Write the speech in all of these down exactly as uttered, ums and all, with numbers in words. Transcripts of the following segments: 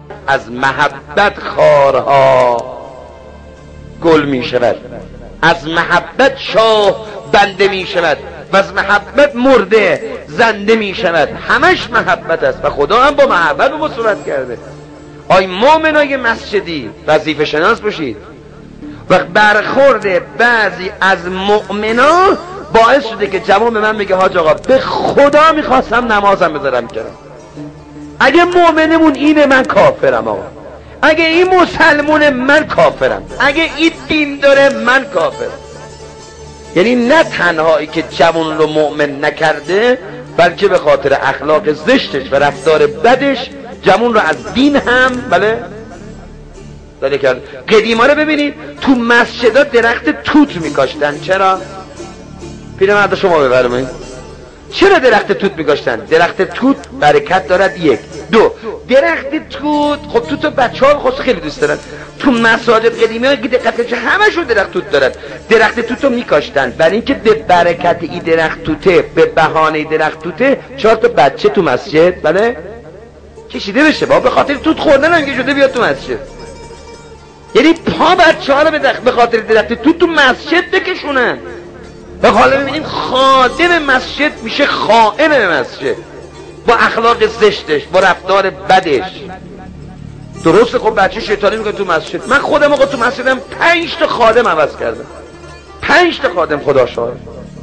از محبت خارها گل می شود، از محبت شاه بنده می شود و از محبت مرده زنده می شود. همش محبت است و خدا هم با محبت رو صورت کرده. آی مومنای مسجدی وظیفه شناس باشید. و برخورد بعضی از مؤمنا باعث شده که جوان به من بگه حاج آقا به خدا میخواستم نمازم بذارم کنار. اگه مؤمنمون اینه من کافرم آقا، اگه این مسلمونه من کافرم، اگه این دین داره من کافرم. یعنی نه تنهایی که جوان رو مؤمن نکرده، بلکه به خاطر اخلاق زشتش و رفتار بدش جوان رو از دین هم بله داره کرد. قدیما رو ببینید تو مسجدها درخت توت میکاشتن. چرا؟ پیرمرد شما بفرمایید. چرا درخت توت میکاشتن؟ درخت توت برکت دارد. یک. دو، درخت توت، خب توت و بچه ها خود خیلی دوست دارن. تو مساجد قدیمی ها دقت چه همشون درخت توت دارن. درخت توت رو میکاشتن برای اینکه به برکت این درخت توته، به بهانه درخت توته، چهار تا بچه تو مسجد بله کشیده بشه. با به خاطر توت خوردن هم که شده بیاد تو مسجد. یعنی پا بچه ها رو به خاطر درخت توت تو مسجد بکشونن. و حالا ببینیم خادم مسجد میشه خائن مسجد با اخلاق زشتش، با رفتار بدش. درسته خب بچه شیطانی میکنه تو مسجد. من خودم آقا تو مسجدم پنج تا خادم عوض کردم. پنج تا خادم خدا شاهد.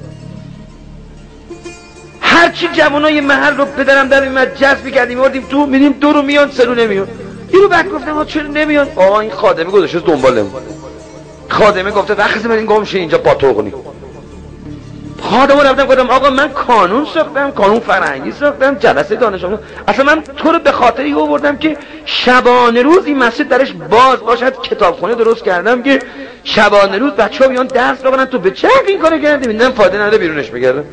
هرچی جوانای محل رو پدرم در میمد جذب میکردیم میوردیم تو، میدیم دو رو میان سه رو نمیان. اینو بعد گفتم ها چرا نمیان؟ آقا این خادمه گذاشته دنبال نمون. خادمه گفته وقتی من این گم شه اینجا پاتوقنی. خادمو رفتم گفتم آقا من قانون ساختم، قانون فرهنگی ساختم، جلسه دانش آموز. اصلا من تو رو به خاطری آوردم که شبانه روز این مسجد درش باز باشد. کتابخونه درست کردم که شبانه روز بچه‌ها بیان درس بخونن. تو به چه این کارو کردی؟ میدونم فایده نداره بیرونش بگردم.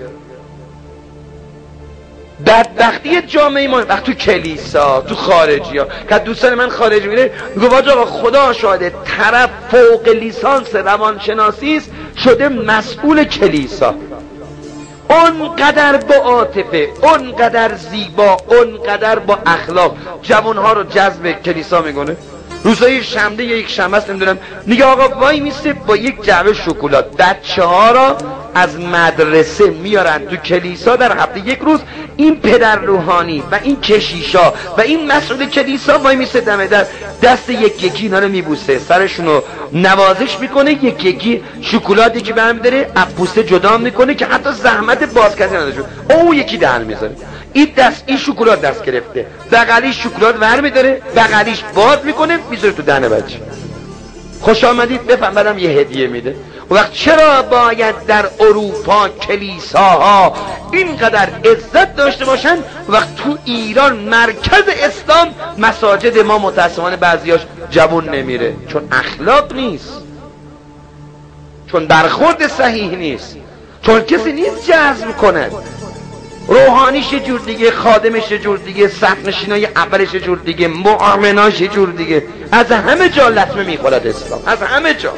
بدبختی جامعه ما وقت تو کلیسا، تو خارجی ها که دوستان من خارج میره میگه واجه آقا خدا شاهده طرف فوق لیسانس روانشناسی است شده مسئول کلیسا. اونقدر با عاطفه، اونقدر زیبا، اونقدر با اخلاق جوانها رو جذب کلیسا میکنه. روزای شنبه یک شنبه است نمیدونم میگه آقا وای میسته با یک جعبه شکلات بچه ها را از مدرسه میارن تو کلیسا. در هفته یک روز این پدر روحانی و این کشیشا و این مسئول کلیسا وای میسته دم در دست یک یکی اینا رو میبوسه، سرشونو نوازش میکنه، یک یکی شکلاتی که برمی داره اپوسته جدا میکنه که حتی زحمت باز کردن نداشت. او یکی دهن میذاره. این دست این شکلات دست گرفته، بغلیش شکلات ور میداره، بغلیش باز میکنه میذاره تو دهن بچه. خوش آمدید بفهم بعدم یه هدیه میده. و وقت چرا باید در اروپا کلیساها اینقدر عزت داشته باشن وقت تو ایران مرکز اسلام مساجد ما متاسفانه بعضیاش جوان نمیره؟ چون اخلاق نیست، چون برخورد صحیح نیست، چون کسی نیست جذب کنه. روحانیش یه جور دیگه، خادمش یه جور دیگه، صفنشینای اولش یه جور دیگه، مؤمناش یه جور دیگه. از همه جا لطمه میخورد اسلام، از همه جا.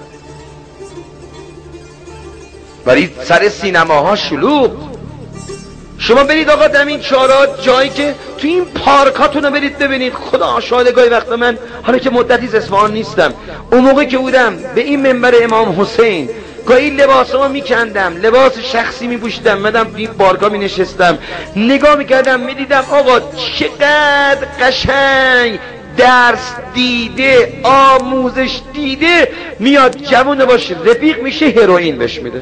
ولی سر سینماها شلوغ. شما برید آقا در این چهارراه جایی که تو این پارکاتون رو برید ببینید. خدا شاهد گاهی وقتا من حالا که مدتی اصفهان نیستم، اون موقع که بودم به این منبر امام حسین گاهی لباسمو میکندم، لباس شخصی میپوشیدم، مدام این بارگاه مینشستم نگاه میکردم میدیدم آقا چقدر قشنگ درس دیده، آموزش دیده میاد جوون باشه رفیق میشه هروئین بهش میده.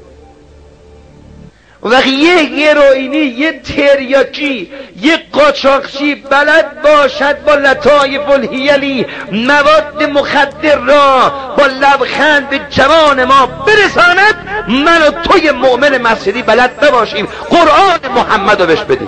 وقتی یه هروئینی، یه تریاکی، یه قاچاقچی بلد باشد با لطایف الحیلی مواد مخدر را با لبخند به جوان ما برساند، من و توی مؤمن مسجدی بلد بباشیم قرآن محمد رو بهش بدیم.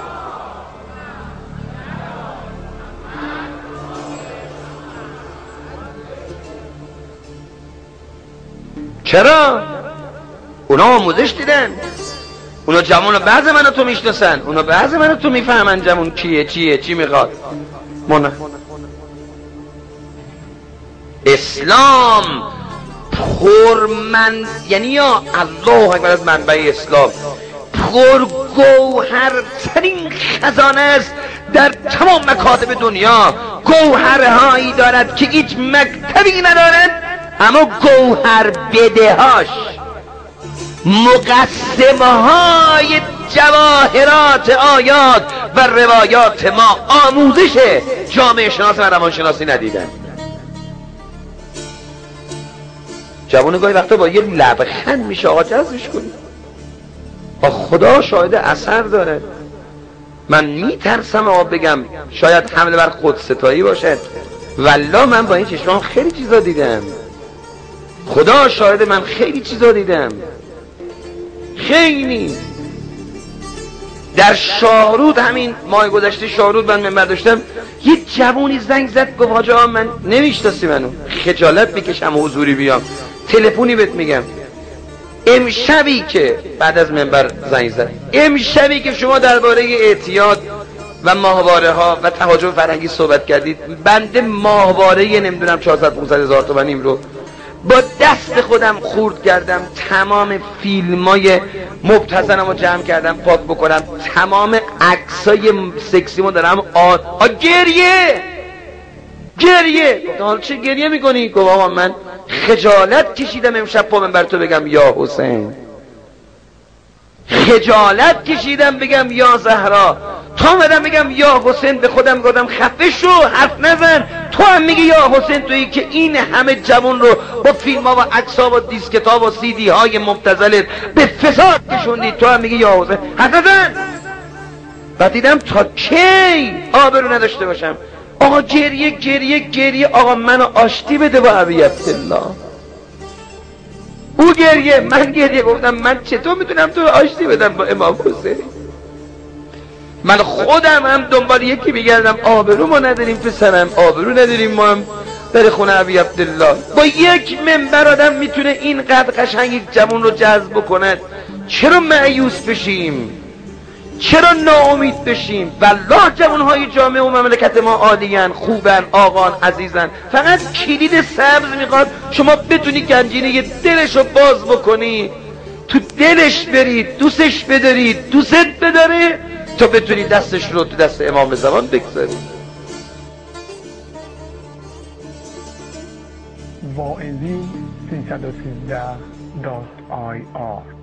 چرا؟ اونا آموزش دیدن، اونا جوان رو بعض من تو میشناسن، اونا بعض من تو میفهمن جوان چیه چیه چی میخواد. مونه اسلام پرمن، یعنی یا الله اکبر از منبع اسلام پرگوهرترین خزانه است در تمام مکاتب دنیا گوهرهایی دارد که هیچ مکتبی ندارد، اما گوهر بدهاش، مقسمه های جواهرات آیات و روایات ما آموزش جامعه شناس و روانشناسی ندیدن. جوان گاهی وقتا با یه لبخند میشه آقا جذبش کنی، با خدا شاهد اثر داره. من میترسم آقا بگم شاید حمله بر خودستایی باشد، والله من با این چشمام خیلی چیزا دیدم، خدا شاهد من خیلی چیزا دیدم. خیلی در شاهرود، همین ماه گذشته شاهرود من منبر داشتم، یه جوونی زنگ زد گفت حاج آقا من نمیشناسی منو، خجالت میکشم حضوری بیام، تلفنی بهت میگم امشبی که بعد از منبر زنگ زد، امشبی که شما درباره اعتیاد و ماهواره ها و تهاجم فرهنگی صحبت کردید، بنده ماهواره نمیدونم چهارصد پانصد هزار تومانیم رو با دست خودم خورد کردم، تمام فیلمای مبتذلم رو جمع کردم پاک بکنم، تمام عکسای سکسیمو دارم آ... آ گریه گریه. گفتم حالا چه گریه میکنی؟ گفت آقا من خجالت کشیدم امشب پا من بر تو بگم یا حسین، خجالت کشیدم بگم یا زهرا، تا اومدم بگم یا حسین به خودم گفتم خفه شو، حرف نزن، تو هم میگی یا حسین، تویی که این همه جوان رو با فیلم ها و عکس ها و دیسکت ها و سی دی های مبتذلت به فساد کشوندی، تو هم میگی یا حسین، حرف نزن. بعد دیدم تا کی آبرو نداشته باشم. آقا گریه گریه گریه، آقا منو آشتی بده با ابی عبدالله. او گریه من گریه. گفتم من چطور میتونم تو آشتی بدم با امام حسین؟ من خودم هم دنبال یکی میگردم، آبرو ما نداریم پسرم، آبرو نداریم ما هم در خونه ابی عبدالله. با یک منبر آدم میتونه اینقدر قشنگ یک جوان رو جذب بکنه. چرا مایوس بشیم؟ چرا ناامید بشیم؟ والله جوانهای جامعه و مملکت ما عالیان، خوبن، آقان، عزیزن. فقط کلید سبز میخواد شما بتونی گنجینه دلش رو باز بکنی، تو دلش برید، دوستش بدارید، دوستت بداره، تا بتونی دستش رو تو دست امام زمان بگذاری. واعظی سیصد و سیزده دات آی آر